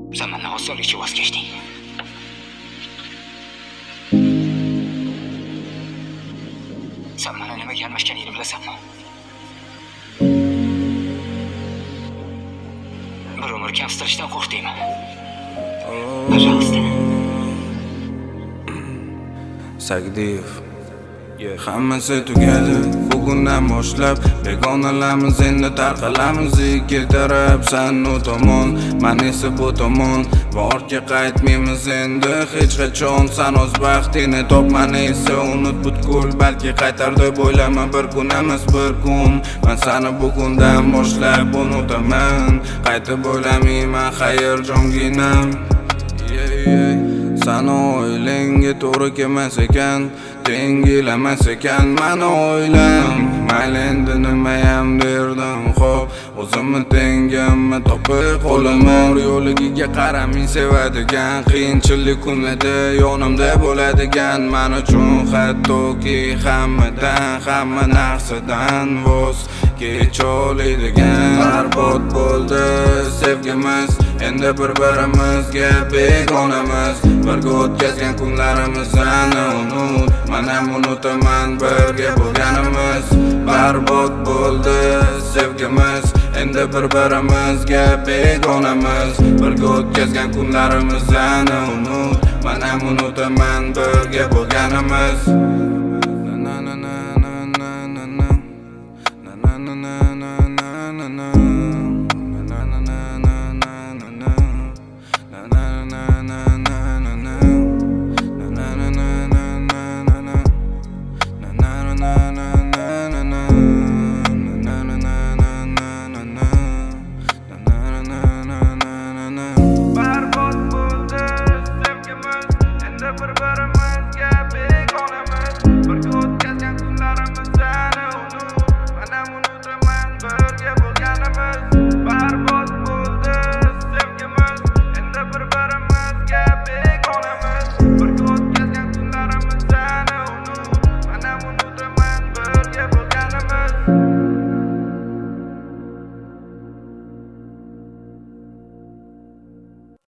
Sen mendan osonlikcha voz kechding. Sen meni nimaga almashganingni bilasanmi? Bir umr kamsitirishdan qo'rqdingmi? Пожалуйста. Sagdiyev hammasi tugadi bugundan boshlab begonalarimiz endi tarqalamiz ikki taraf san u tomon men esa bu tomon va ortga qaytmaymiz endi hech qachon san o'z baxtingni top men esa unut butkul balki qaytar deb o'ylama bir kun emas bir kun men seni bugundan boshlab unutaman qaytib o'ylamayman xayr jonginam Sana o'ylanga to'g'ri kelmas ekan tengilamas ekan meni o'ylam mayli endi nimayam derdim xo'p o'zimni tengamni topib qo'limor yo'ligiga qaramay sevadigan qiyinchilik kunlarda yonimda bo'ladigan men uchun hattoki hamma narsadan voz kecholadigan barbod bo'ldi sevgimiz endi bir-birimizga begonamiz birga o'tkazgan kunlarimizni unut men ham unutaman birga bo'lganimiz barbod bo'ldi sevgimiz endi bir-birimizga begonamiz birga o'tkazgan kunlarimizni unut men ham unutaman birga bo'lganimiz